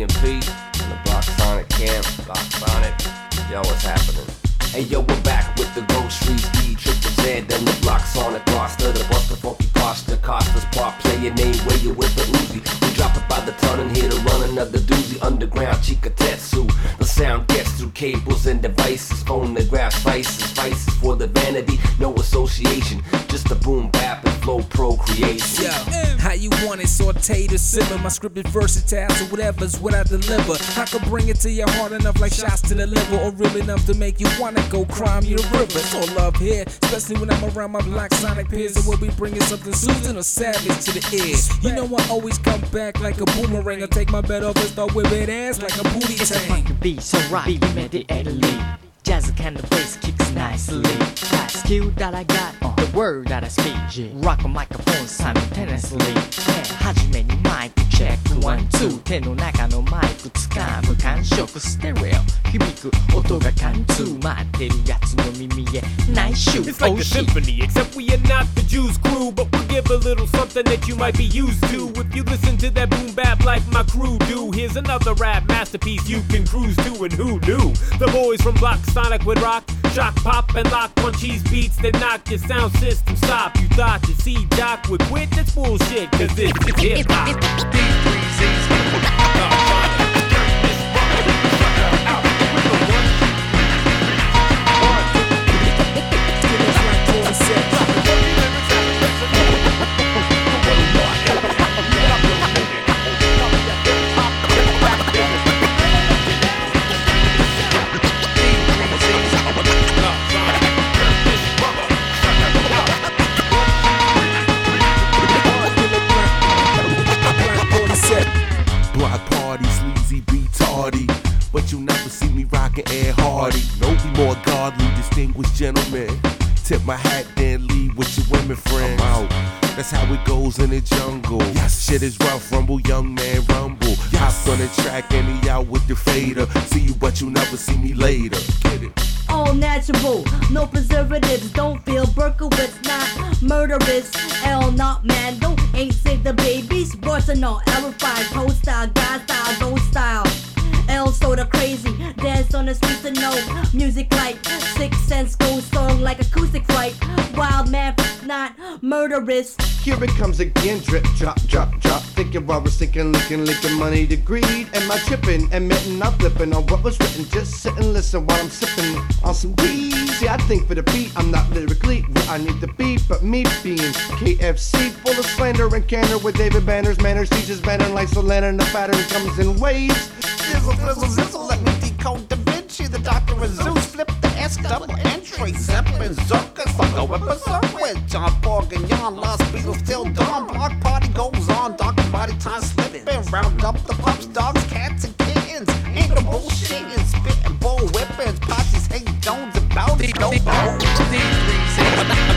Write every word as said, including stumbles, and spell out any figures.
and P in the Block Sonic camp. Block Sonic, yo, what's happening? Hey yo, we're back with the groceries, D, triple Z, and the Block Sonic roster, the Buster Funky Posture, Costa's Park, play your name, where you with the Uzi. We drop it by the ton and here to run another doozy, underground Chikatetsu. The sound gets through cables and devices, phonographs, vices, vices for the vanity, no association, just a boom bap and flow procreation. Yo, how you want it, sauteed or simmer? My script is versatile, so whatever's what I deliver. I can bring it to your heart enough like shots to the liver, or real enough to make you wanna go crime your river. It's all love here, especially when I'm around my Black Sonic peers, and we'll be bringing something soothing or savage to the ear. You know I always come back like a boomerang. I take my bet off and start whipping ass like a booty It's a tank. funky beat, so right, we made it Italy. Jazz kind of bass kicks nicely. That skill that I got, uh, the word that I speak. Rock a microphone simultaneously. はじめにマイクチェックワンツー手の中のマイク掴む感触ステレオ響く音が貫通待ってるやつの耳へ内緒 It's like a symphony, except we are not the Jews crew, but we'll give a little something that you might be used to. If you listen to that boom bap like my crew do, here's another rap masterpiece you can cruise to, and who knew? The boys from Block Sonic would rock, shock, pop, and lock on cheese beats that knock your sound system stop. You thought to see Doc would quit? That's bullshit, cause it's, it's hip-hop. Block party, sleazy, be tardy, but you never see me rockin' Ed Hardy. No, be more godly, distinguished gentlemen. Tip my hat, then leave with your women friends. I'm out. That's how it goes in the jungle. Yes. Shit is rough, rumble, young man, rumble. Yes. Hop on the track and he out with the fader. See you, but you never see me later. Get it? All natural, no preservatives. Don't feel Berkowitz, not murderous. L not man, don't ain't say the babies. Worse than all, verified, post style, God style, gold style. L soda crazy, dance on the streets of no music like Six Sense, gold song like acoustic flight. Wild man, not murderous. Here it comes again, drip, drop, drop, drop. Thinking while we're sinking, licking, licking money to greed. Am I tripping, admitting I'm flipping on what was written? Just sit and listen while I'm sipping on some D's. Yeah, I think for the beat, I'm not lyrically where I need to be, but me being K F C, full of slander and candor with David Banner's manners. Teaches banner like Solana, and the pattern comes in waves. Sizzle, sizzle, sizzle, let me decode Da Vinci, the Doctor of Zeus, flip the S, double entry, Zeppelin, Zuckers, fuck over berserk with John Borg and Jan, Lost Beatles till dawn, block party goes on, dark body time slipping, round up the pups, dogs, cats, and kittens, ain't no bullshitting, spitting, bull whippings, posses hate Jones about it, no bones.